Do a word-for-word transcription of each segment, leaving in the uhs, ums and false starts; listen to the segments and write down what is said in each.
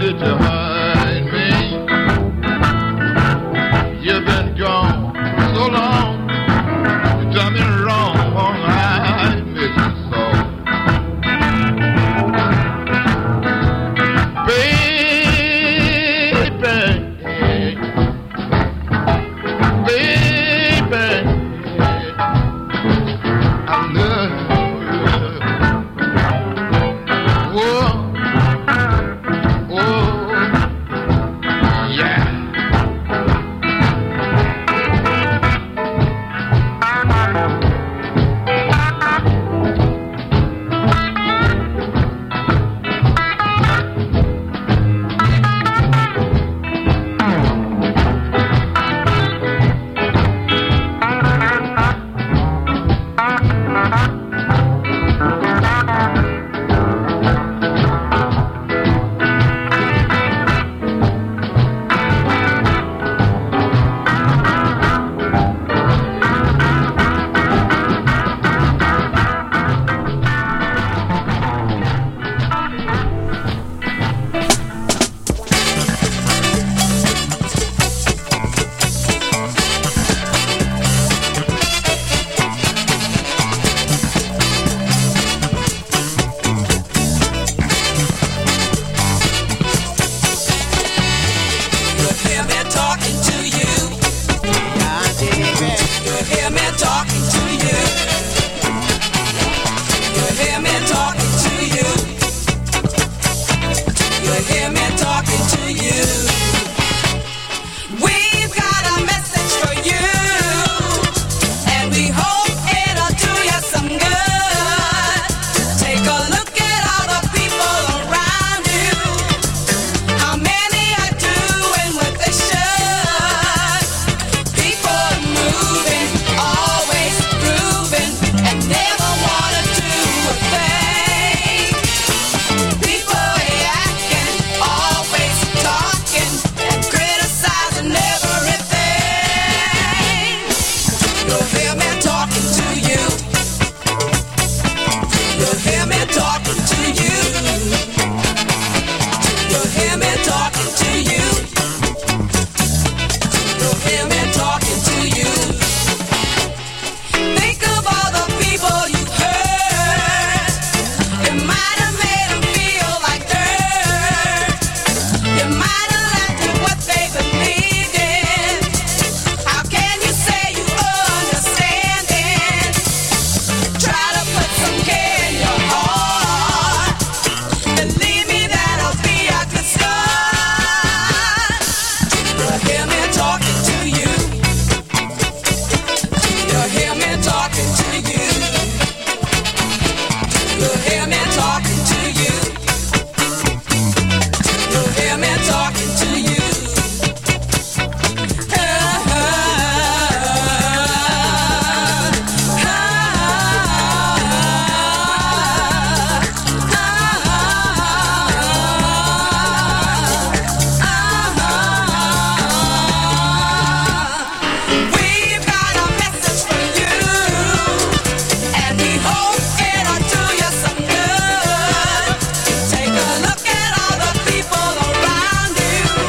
Take a look at all the people around you.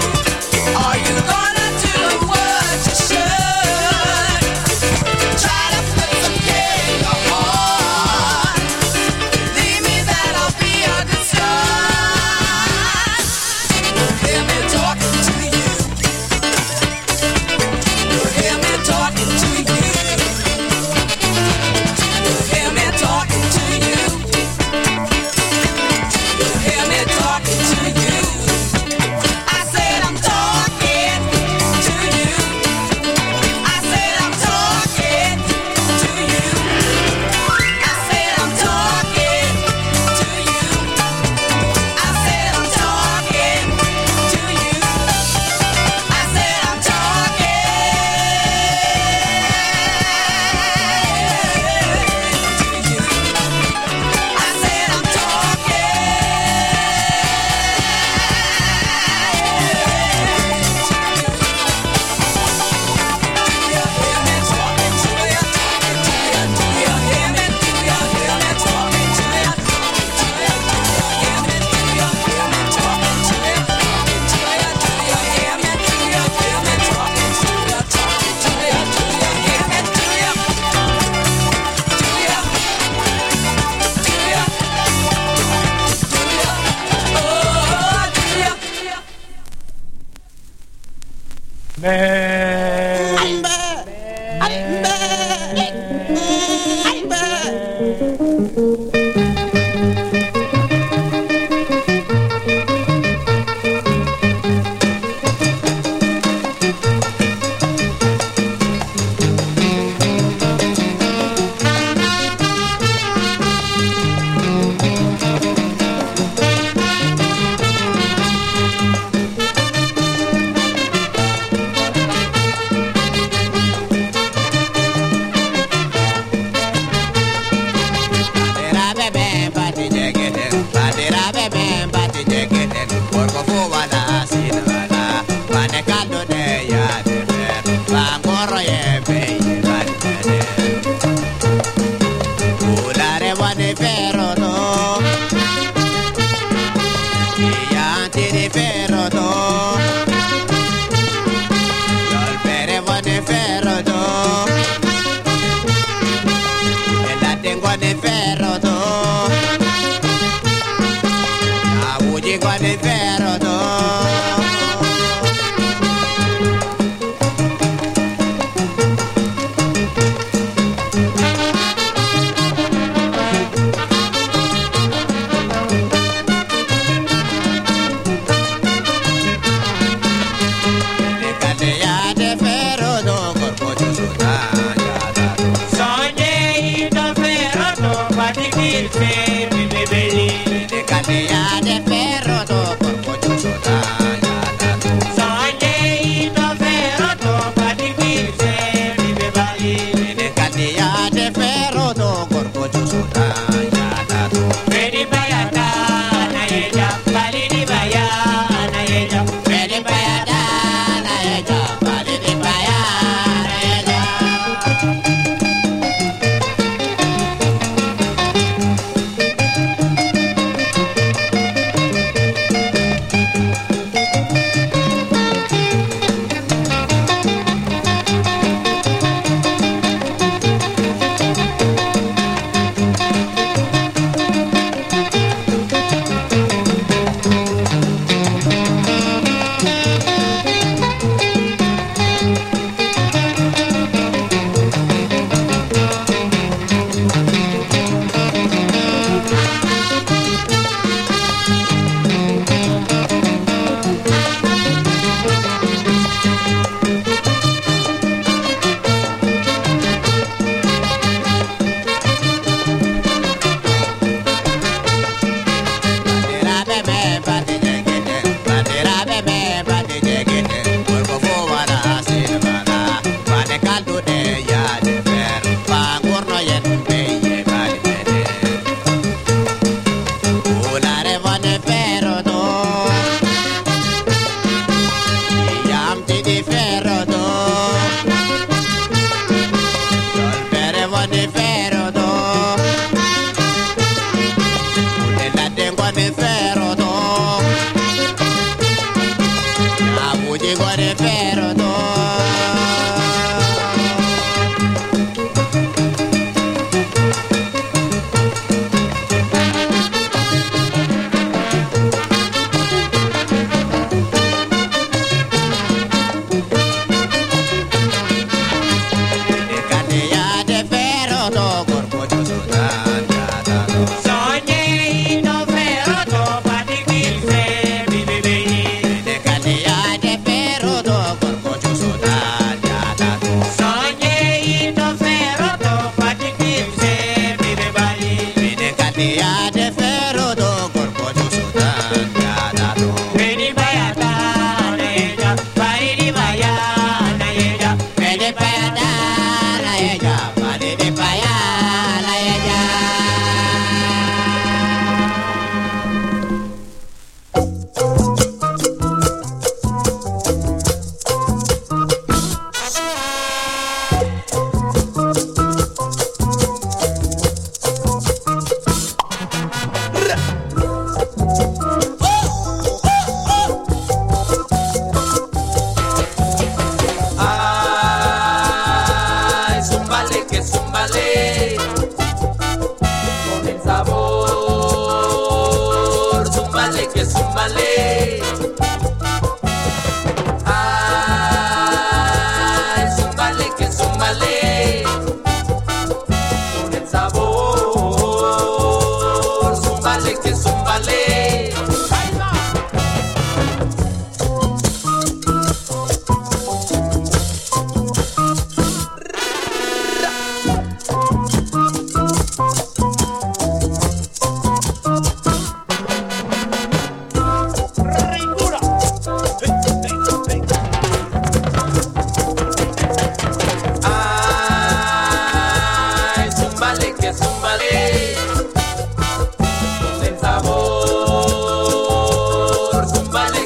zúmbale, que zúmbale. Ay,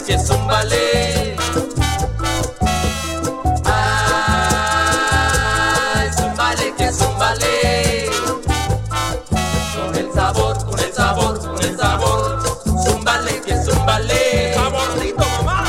que es un ballet. Ah, es un ballet que es un ballet. Con el sabor, con el sabor, con el sabor. Es un ballet que es un ballet. Saborcito, mamá.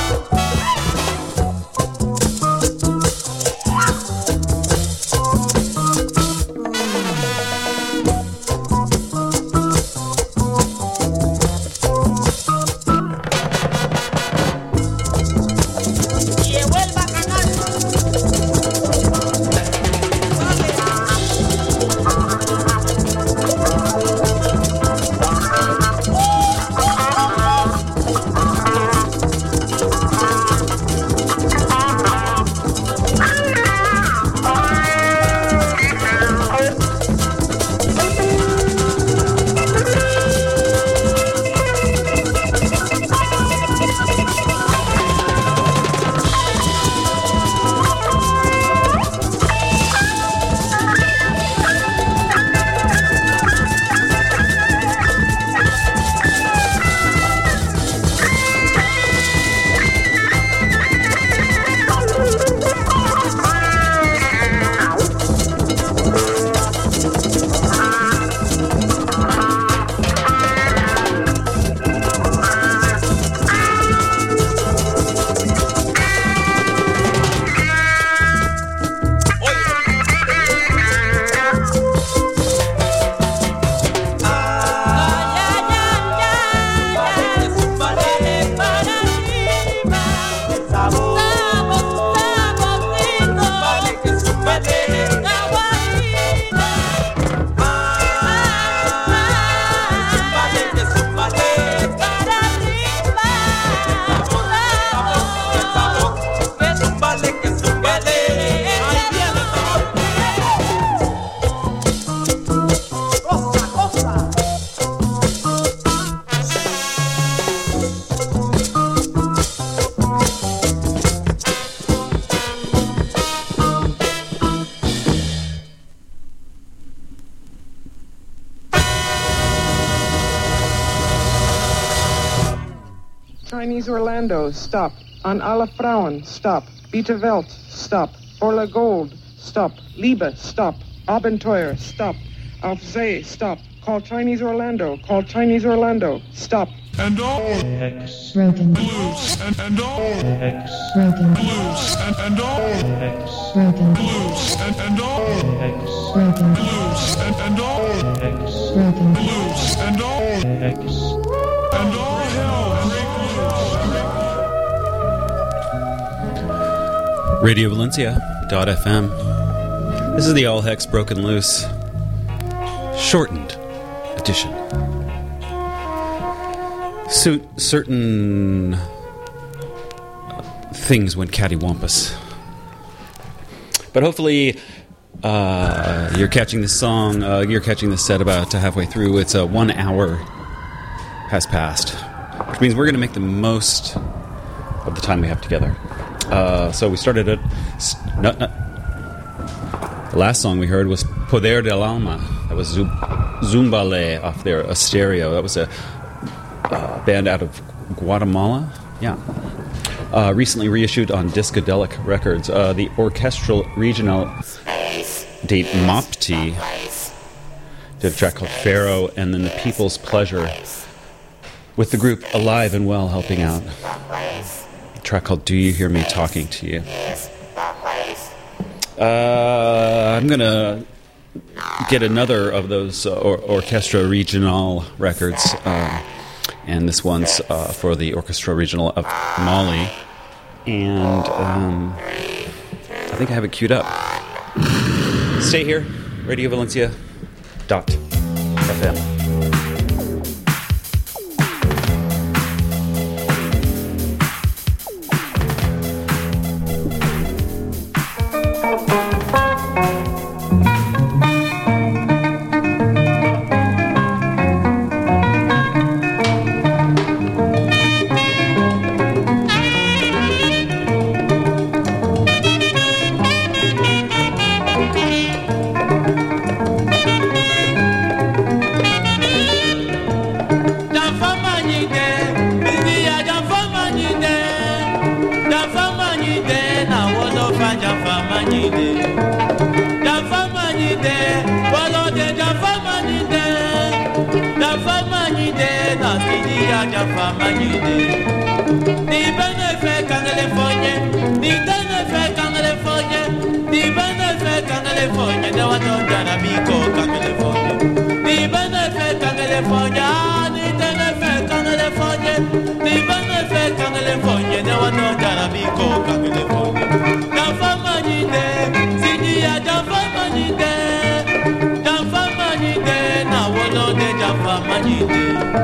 Chinese Orlando, stop. An alle Frauen, stop. Bitte Welt, stop. Orla Gold, stop. Liebe, stop. Abenteuer, stop. Auf See, stop. Call Chinese Orlando, call Chinese Orlando, stop. And all X broken blues and, and all X broken blues and, and all X broken blues and, and all X broken blues and, and all X broken blues and all X and all hell break loose. Radio Valencia dot F M. This is the All Hex Broken Loose shortened edition. So, certain things went cattywampus. But hopefully uh, you're catching this song, uh, you're catching this set about halfway through. It's a one hour has passed, which means we're going to make the most of the time we have together. Uh, so we started at... No, no, the last song we heard was Poder del Alma. That was Zumbale off their a stereo. That was a uh, band out of Guatemala. Yeah. Uh, recently reissued on Discadelic Records. Uh, the Orchestral Regional date Mopti did a track called Pharaoh, and then the People's Pleasure with the group Alive and Well helping out. A track called Do You Hear Me Talking to You? Uh, I'm going to get another of those uh, or- Orchestra Regional records, um, and this one's uh, for the Orchestra Regional of Mali, and um, I think I have it queued up. Stay here, Radio Valencia dot F M. ya fama nyide. Di bene fe kangele fonye, di bene fe kangele fonye, di bene fe kangele fonye, de watonda na biko kangele fonye. Di bene fe kangele fonye, di bene fe kangele fonye, di bene fe kangele fonye, de watonda na biko kangele fonye. Ya fama nyide, sini ya ya fama nyide, ya fama nyide, na wolo de ya fama nyide.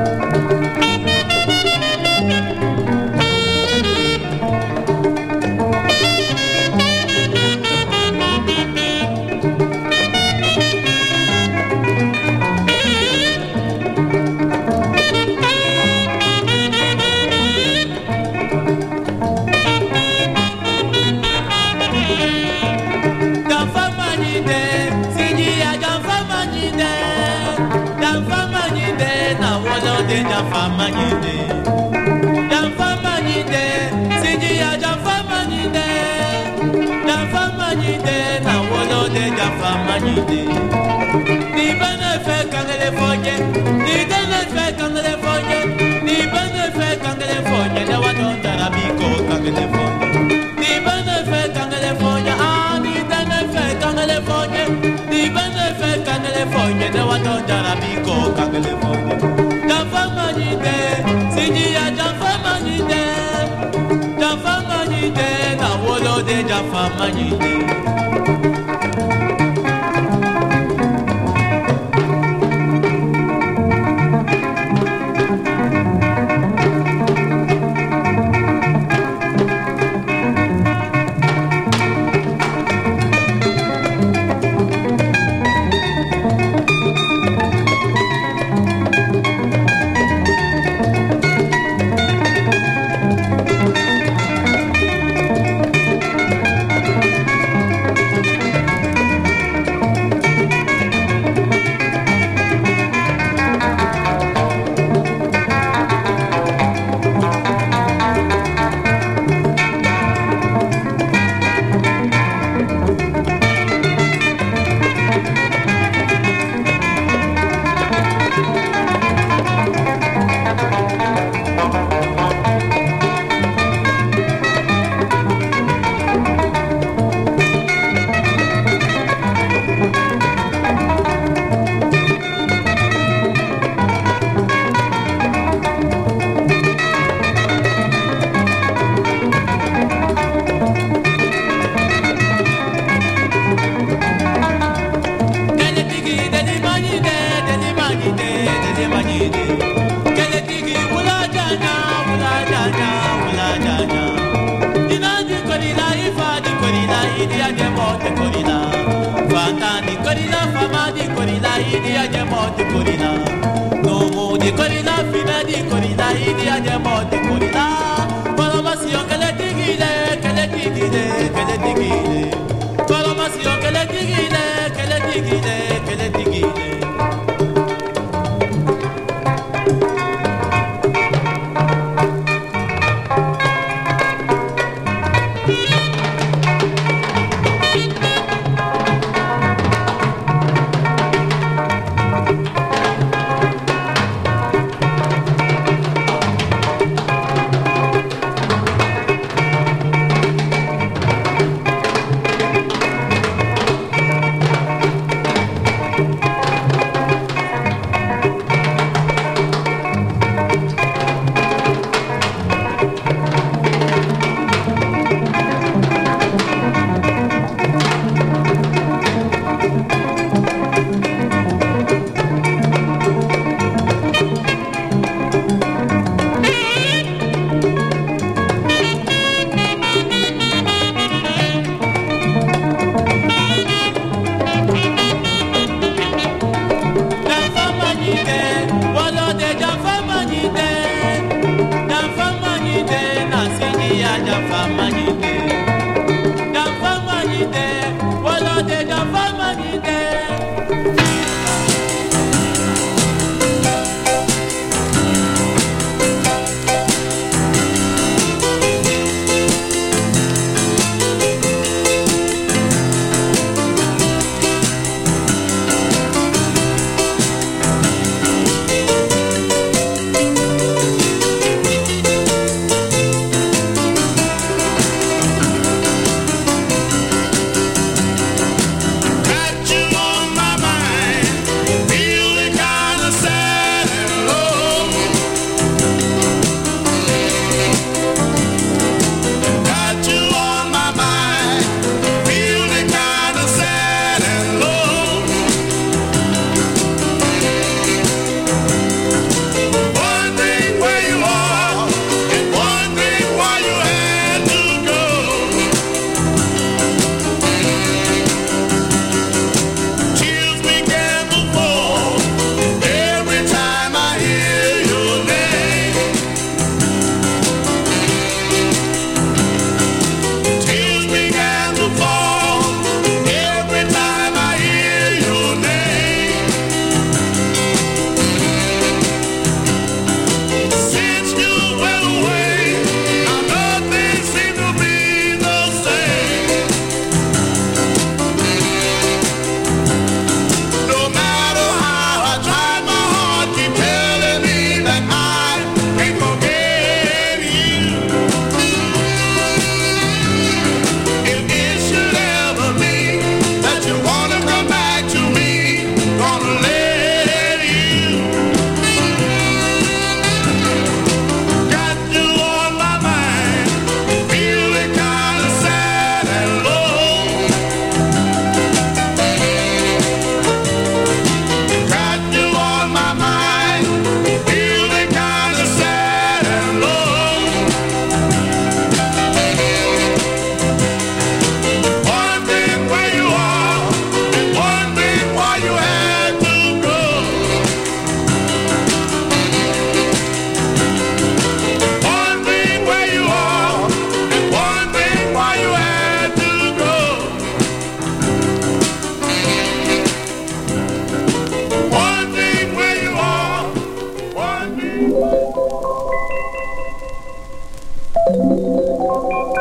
Fama nyide, dan fama nyide, siji ya dan fama nyide, dan fama nyide, na wolo de dan fama nyide. Ni bene fe kangele fonye, ni bene fe kangele fonye, ni bene fe kangele fonye, de waton darabiko kangele fonye. Ni bene fe kangele fonye, ah ni bene fe kangele fonye, ni bene fe kangele fonye, de waton darabiko kangele fonye. Siji ya Jaffa Manide, Jaffa Manide, na wolo de Jaffa Manide.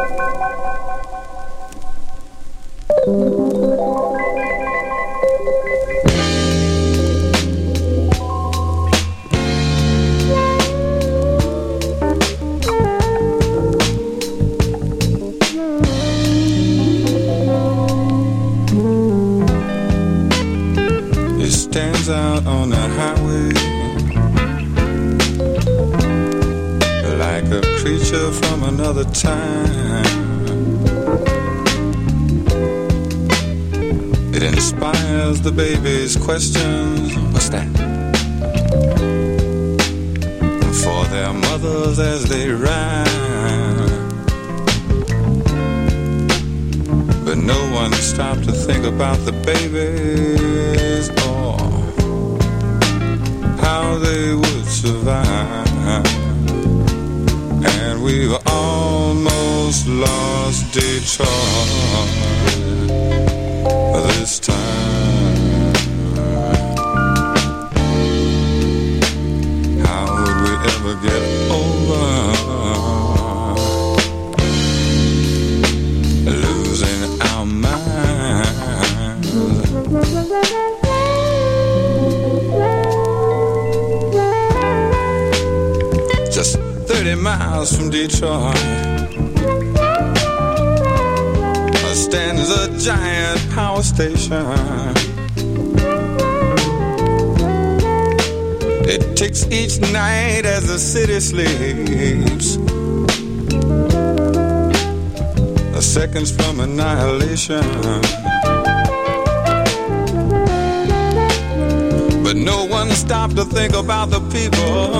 Stands out on the highway like a creature from another time. It inspires the baby's questions. What's that? For their mothers as they ride. But no one stopped to think about the babies or how they would survive. And we've almost lost Detroit this time. How would we ever get over losing our minds? Just thirty miles from Detroit stands a giant power station. It ticks each night as the city sleeps. A seconds from annihilation. But no one stopped to think about the people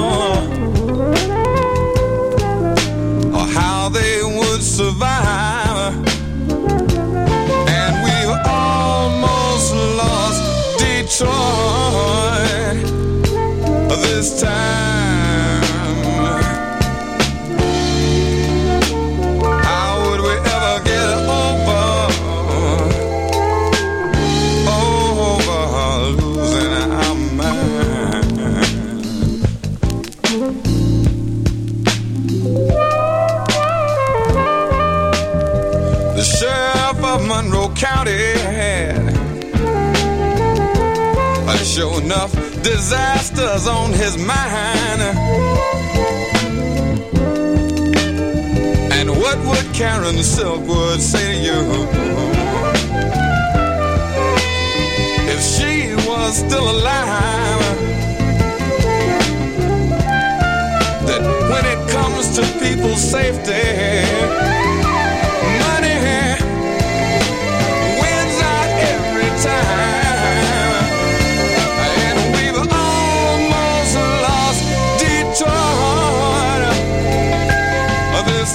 or how they would survive. Lost Detroit this time. How would we ever get over over losing our mind? The sheriff of Monroe County had sure enough disasters on his mind. And what would Karen Silkwood say to you if she was still alive? That when it comes to people's safety, money wins out every time. This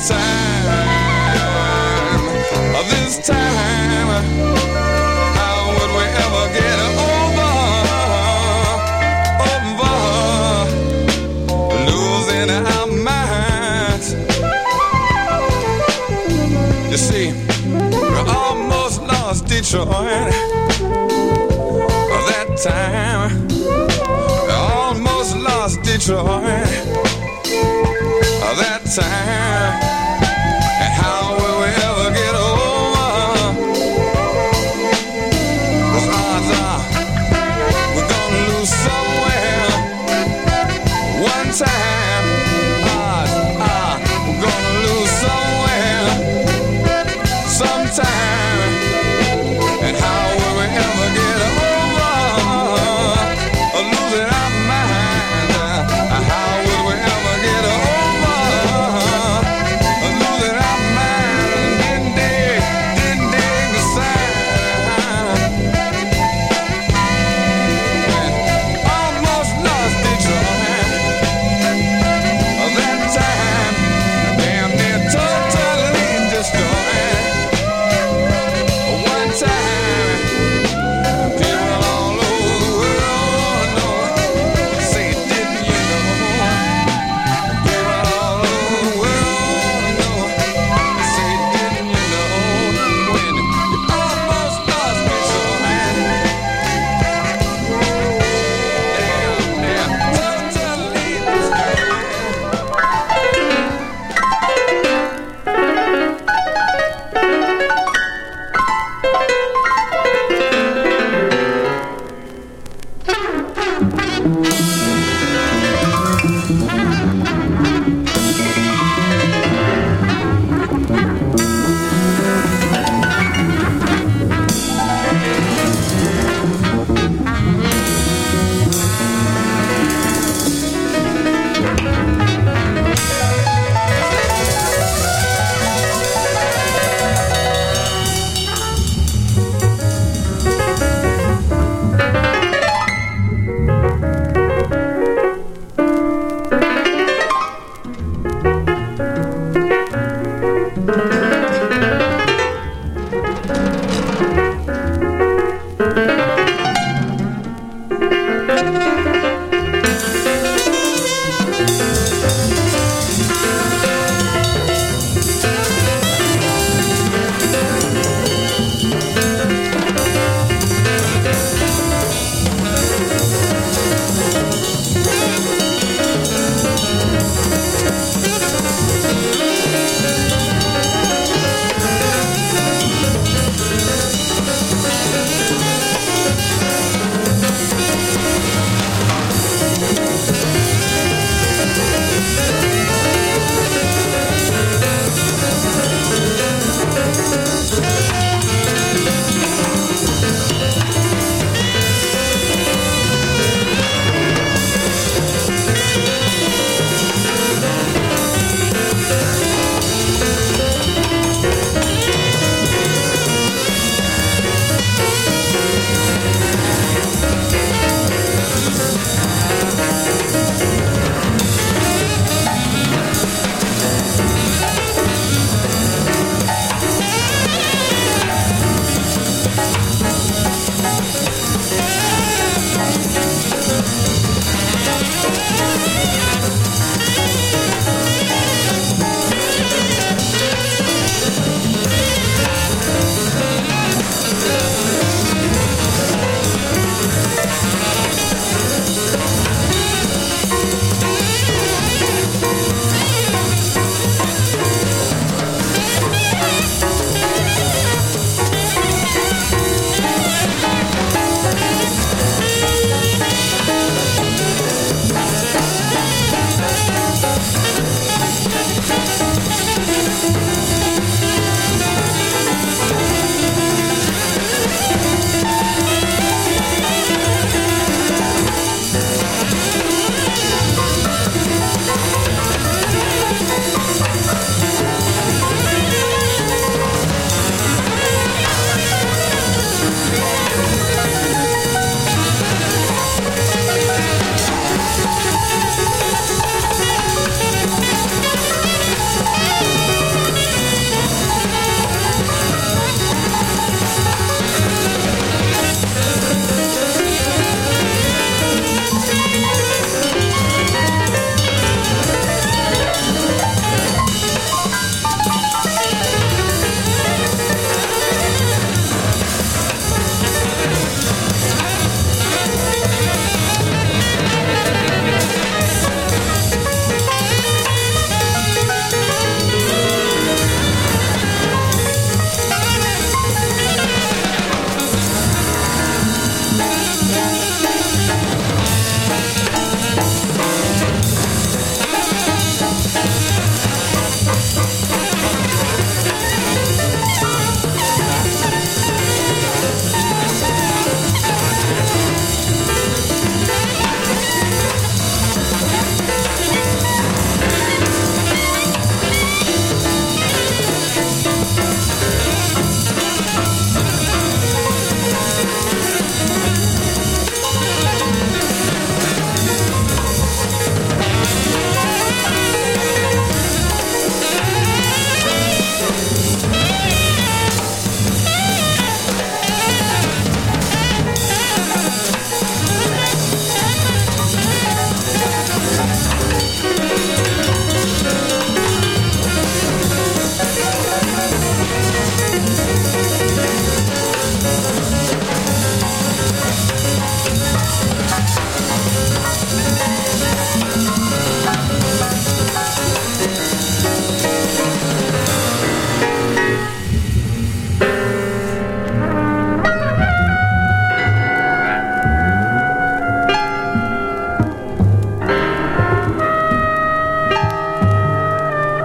time, this time, how would we ever get over, over, losing our minds? You see, we almost lost Detroit that time. We almost lost Detroit that time. And how will we ever get over? 'Cause odds are we're gonna lose somewhere. One time, odds are we're gonna lose somewhere. Sometime. And how will we ever get over losing our minds? How will we ever get over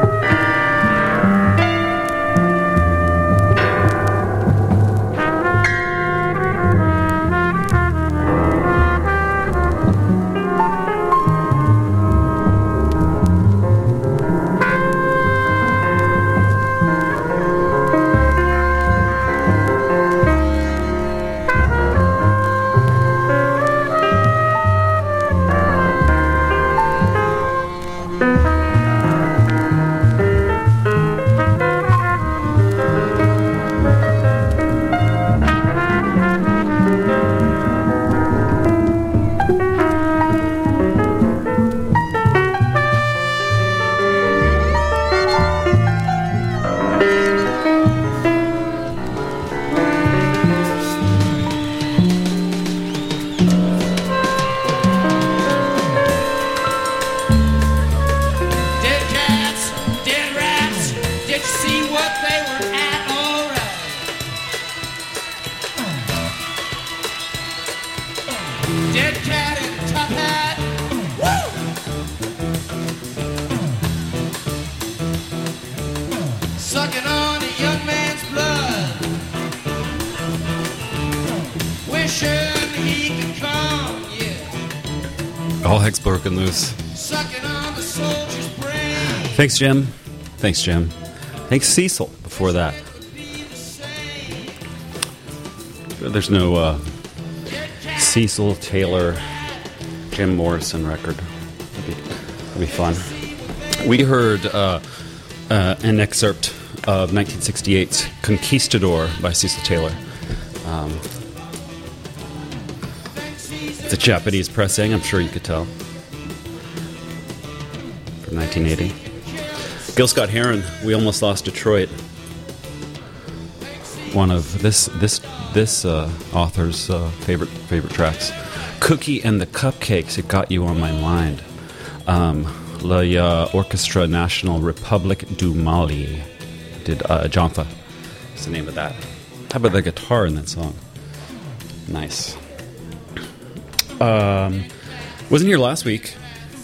Dead cat in a top hat. Woo! Sucking on a young man's blood. Wishing he could come, yeah. All heck's broken loose. Sucking on the soldier's brain. Thanks, Jim. Thanks, Jim. Thanks, Cecil, before that. There's no uh, Cecil Taylor, Jim Morrison record. That'd be, that'd be fun. We heard uh, uh, an excerpt of nineteen sixty-eight's Conquistador by Cecil Taylor. Um, it's a Japanese pressing, I'm sure you could tell. From nineteen eighty. Gil Scott-Heron, We Almost Lost Detroit. One of this this this uh, author's uh, favorite favorite tracks. Cookie and the Cupcakes, It Got You on My Mind. Um, La uh, Orchestra National Republique du Mali did uh, Jonfa. That's the name of that. How about the guitar in that song? Nice. Um, wasn't here last week.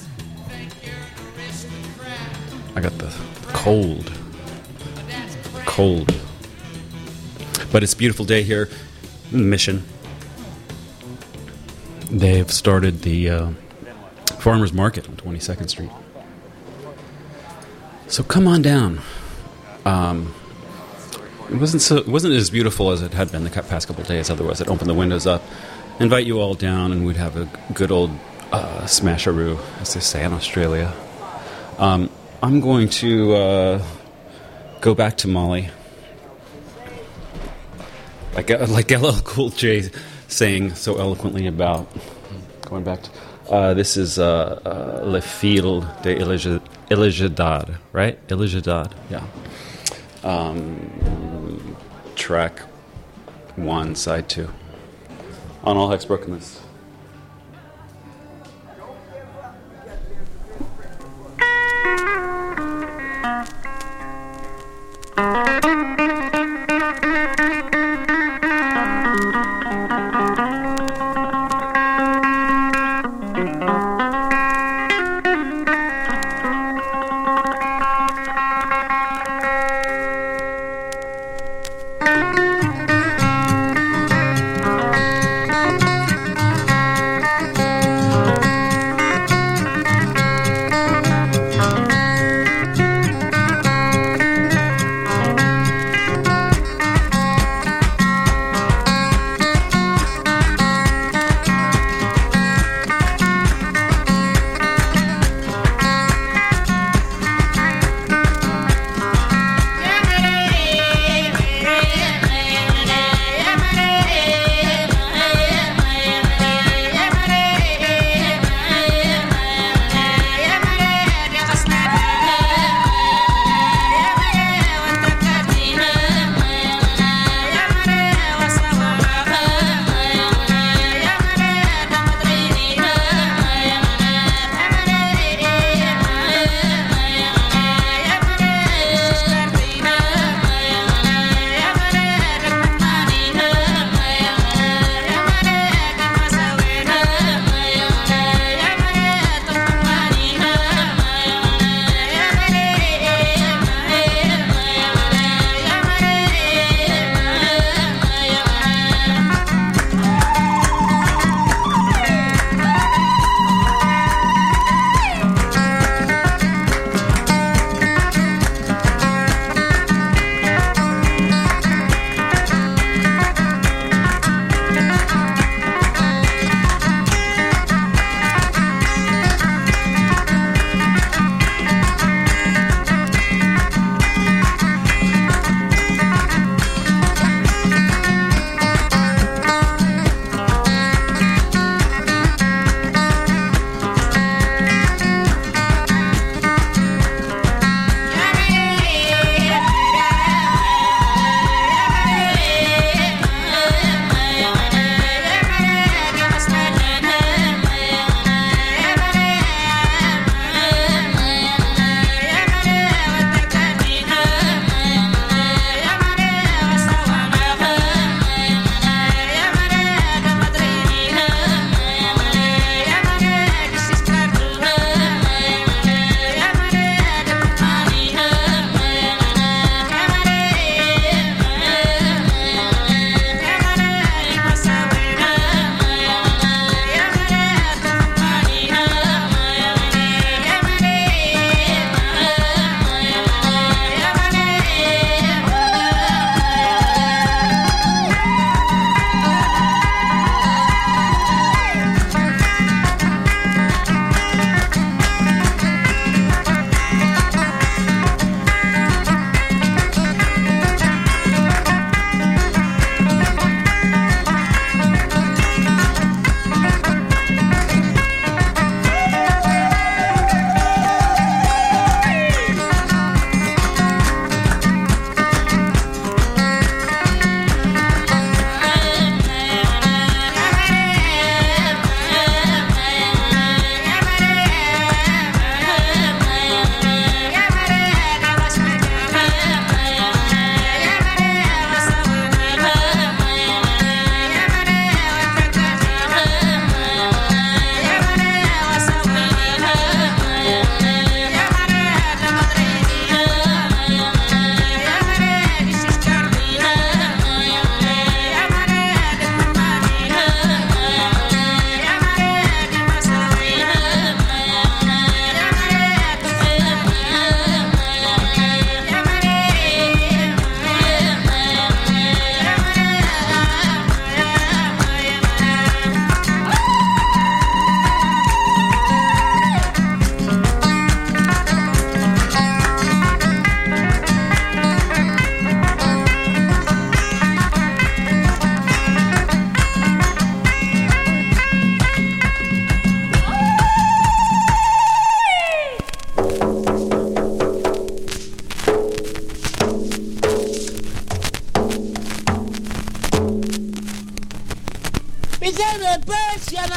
I got the cold. Cold. But it's a beautiful day here in the Mission. They've started the uh, Farmers Market on twenty-second Street. So come on down. Um, it wasn't so, it wasn't as beautiful as it had been the past couple of days. Otherwise, I'd open the windows up, invite you all down, and we'd have a good old uh, smasharoo, as they say in Australia. Um, I'm going to uh, go back to Mali. Like like L L Cool J saying so eloquently about going back to uh, this is uh, uh, Le Fil de Ilijadad, right? Ilijadad, yeah. Um, track one, side two. On All Heck's Brokenness.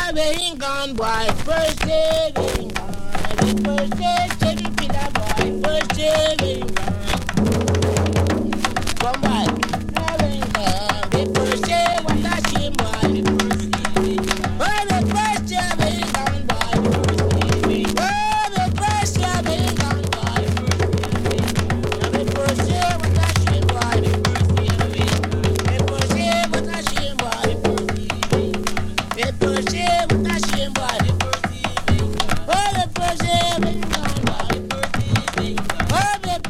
being gone, boy. First day being gone. First day, take me that boy. First day being gone. Come by, being gone. The first day, what that shame, boy. Oh, the first day being gone, boy. Oh, the first day being gone, boy. The first day, what that shame, boy. The first day, what that shame, boy. The first day, what that shame, boy. Oh, the first day being gone, boy. Oh, the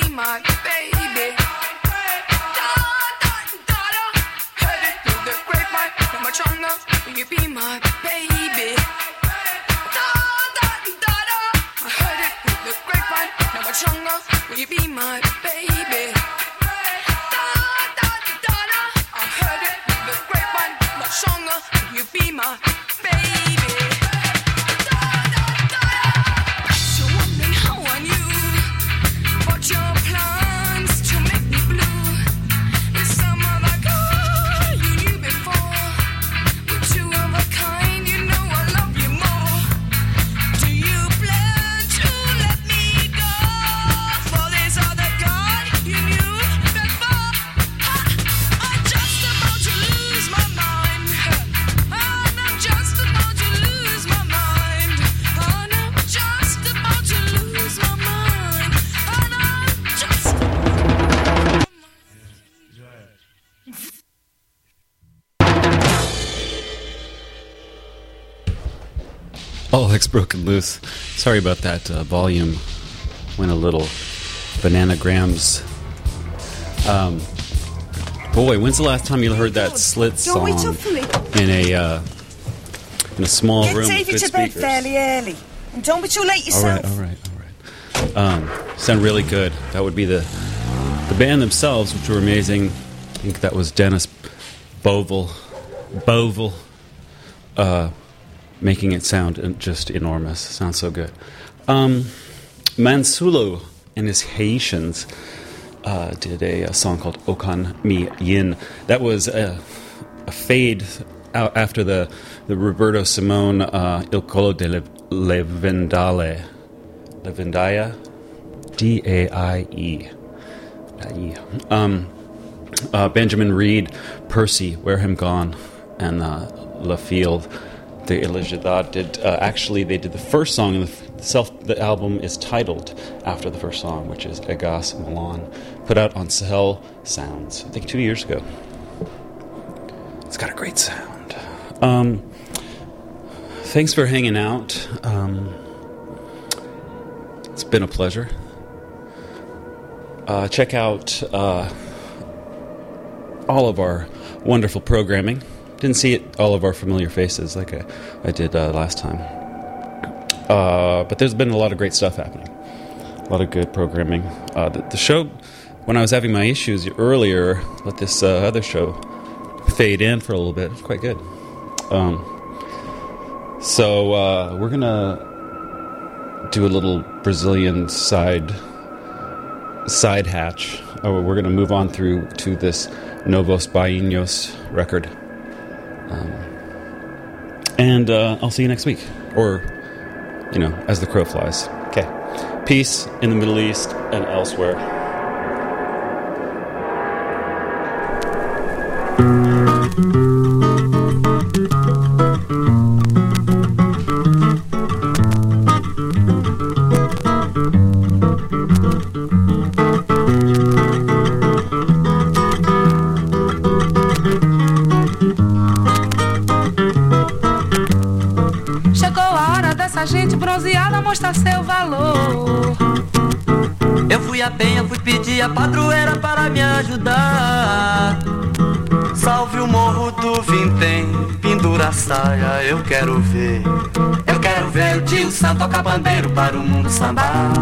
my baby? Da, da, da, da. Heard it through the grapevine. How much longer will you be my baby? Da, da, da, da. I heard it through the grapevine. How much longer will you be my baby? Da, da, da, da. I heard it through the grapevine. How much longer will you be my baby? Da, da, da, da. So wondering how I knew what your plans to make me blue. There's some other girl you knew before. We're two of a kind, you know I love you more. Do you plan to let me go for this other girl you knew before? Ha! I'm just about to lose my mind. And I'm just about to lose my mind. And I'm just about to lose my mind. And I'm just All Heck's Broken Loose. Sorry about that. Uh, volume went a little bananagrams. Um, boy, when's the last time you heard that Slit Don't wait song up for me. in a uh, in a small Get room with Davy good to bed speakers? fairly early. And don't be too late All yourself. right, all right, all right. Um, sound really good. That would be the the band themselves, which were amazing. I think that was Dennis Bovell, Bovell, uh, making it sound just enormous. Sounds so good. Um, Mansulo and his Haitians uh, did a, a song called Okan Mi Yin. That was a, a fade out after the, the Roberto Simone uh, Il Colo de Le, Le Vendale. Le Vendaya? D A I E. Um, uh, Benjamin Reed, Percy, Where Him Gone, and uh, La Field, the Elijah did. Uh, actually, they did the first song, and the self. The album is titled after the first song, which is Egas Milan, put out on Sahel Sounds, I think two years ago. It's got a great sound. Um, thanks for hanging out. Um, it's been a pleasure. Uh, check out uh, all of our wonderful programming. Didn't see it, all of our familiar faces like I, I did uh, last time. Uh, but there's been a lot of great stuff happening. A lot of good programming. Uh, the, the show, when I was having my issues earlier, let this uh, other show fade in for a little bit. It was quite good. Um, so uh, we're going to do a little Brazilian side side hatch. Oh, we're going to move on through to this Novos Baianos record. Um, and uh, I'll see you next week. Or, you know, as the crow flies. Okay. Peace in the Middle East and elsewhere. Mostrar seu valor. Eu fui a penha, fui pedir a padroeira para me ajudar. Salve o morro do Vintém, pendura a saia, eu quero ver. Eu quero ver o tio Sam tocar bandeiro para o mundo sambar.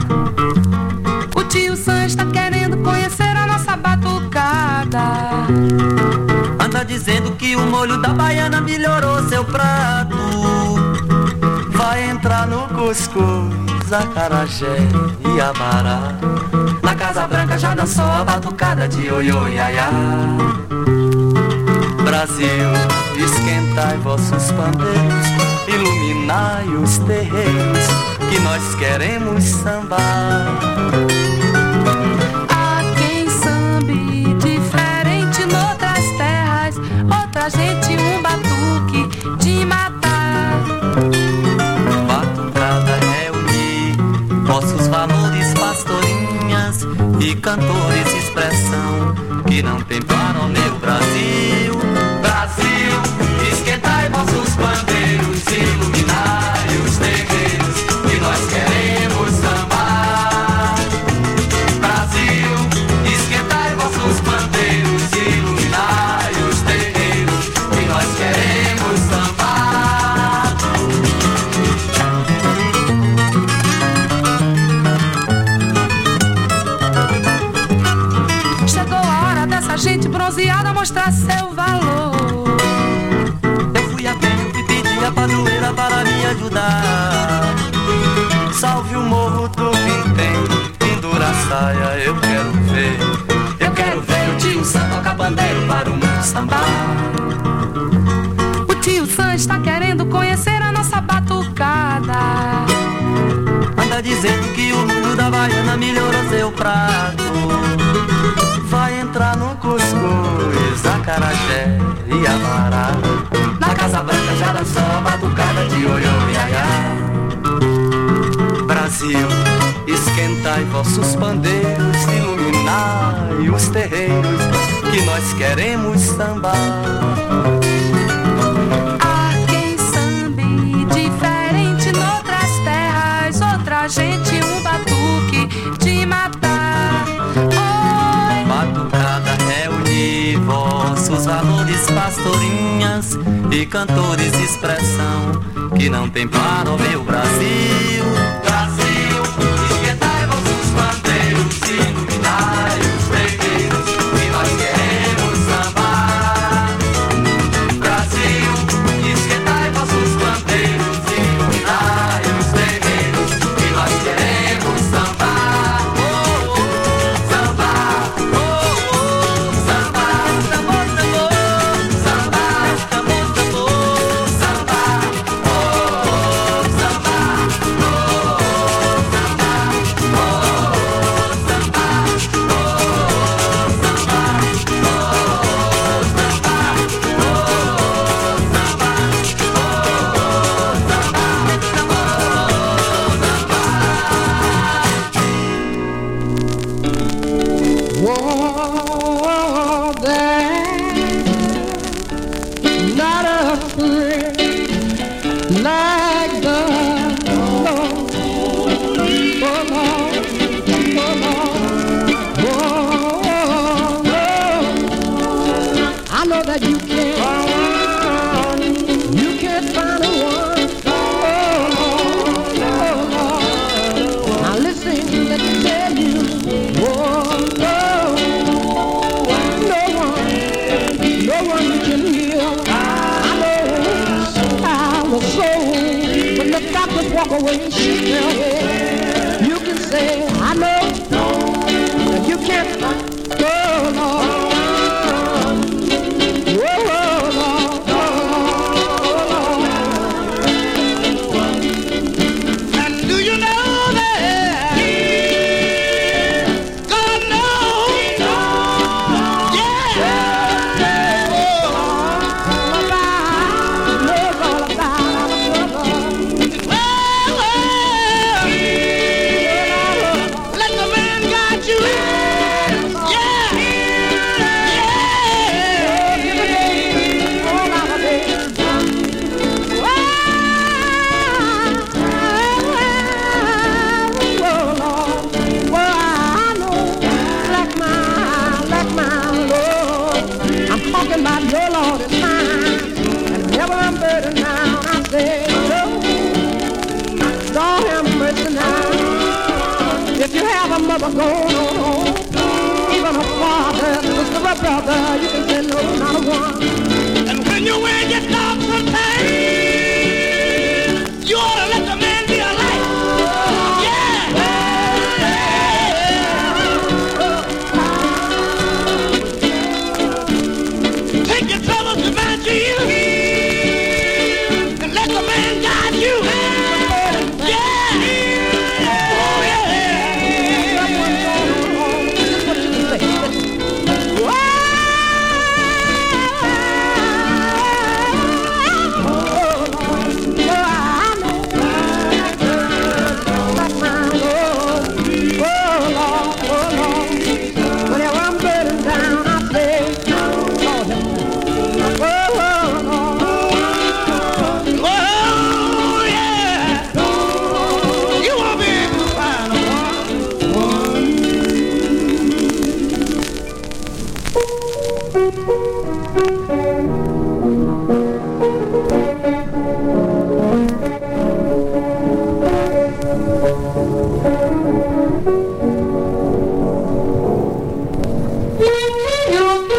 O tio Sam está querendo conhecer a nossa batucada. Anda dizendo que o molho da baiana melhorou seu prato. Vai entrar no cuscuz, acarajé e abará. Na Casa Branca já dançou a batucada de ioiô iaiá. Brasil, esquentai vossos pandeiros, iluminai os terreiros, que nós queremos sambar. Há quem sambe diferente noutras terras, outra gente um batuque de matar. Nossos valores, pastorinhas e cantores, expressão que não tem para meu Brasil. Brasil, esquentai vossos bandeiros, iluminai os terreiros, que nós queremos sambar. Brasil, a gente bronzeada mostrar seu valor. Eu fui a pé e pedi a padroeira para me ajudar. Salve o morro do Vintém, pendura a saia, eu quero ver. Eu quero ver o tio Sam tocar pandeiro para o mundo sambar. O tio Sam está querendo conhecer a nossa batucada. Anda dizendo que o mundo da baiana melhorou seu prato. Vai entrar no cuscuz, acarajé e amará. Na Casa Branca já dançou a batucada de ioiô e aiá. Brasil, esquentai vossos pandeiros, iluminai os terreiros, que nós queremos sambar. Há quem sambe diferente noutras terras, outra gente um batuque de matar. Oi. Batucada reunir vossos valores, pastorinhas e cantores, expressão que não tem para o meu Brasil. Brasil, esquentai vossos bandeiros, iluminai os terreiros, que nós queremos sambar. Brasil, esquentai vossos bandeiros, iluminai os terreiros, que nós queremos sambar. Oh, oh, sambar, oh, oh, sambar, tambor, tambor, sambar, tambor, tambor, sambar, oh, oh, sambar, oh, oh, sambar, oh, oh, sambar, oh, oh, sambar, Whoa, there's not a friend like the Lord. Oh, Lord, oh, Lord. Whoa, I know that you can't, you can't find a one. Oh, Lord, oh, Lord. Now listen, let me tell you. Whoa, walk away, she tell me. You can say, I know that you can't go, Lord. Oh, Lord, oh, Lord. And do you know that God knows? Yeah. All about, knows all about us. Let the man guide you. Yeah, yeah. Give a day, all out of it. Oh, Lord, well, I know, like my, like my Lord. I'm talking about your Lord is mine, and whenever I'm burdened down, I say, Lord, Lord have mercy now. If you have a mother going on home, even a father, sister, or brother, you can say no, not a one. And when you wear your dog some pain, you ought to let the man be a light. Yeah. Take your troubles to my Jesus, and let the man guide you. You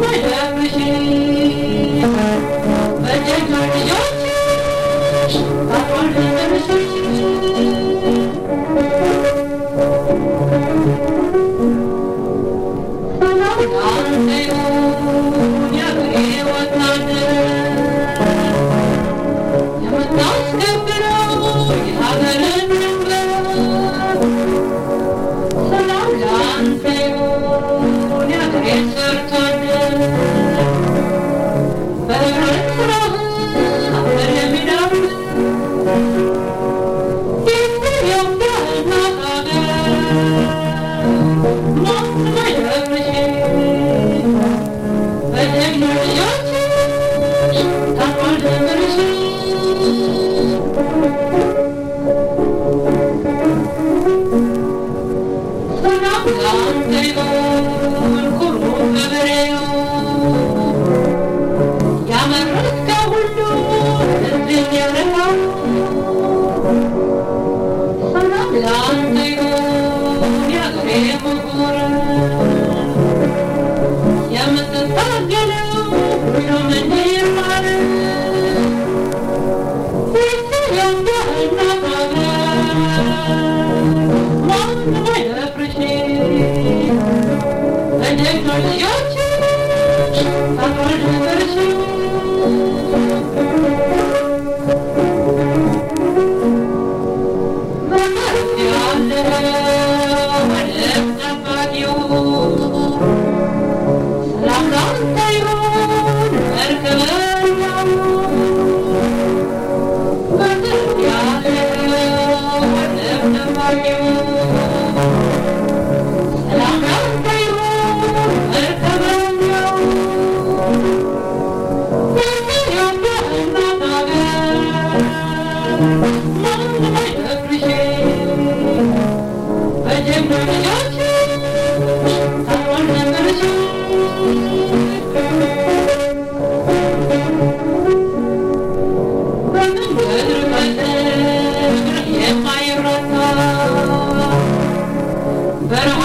But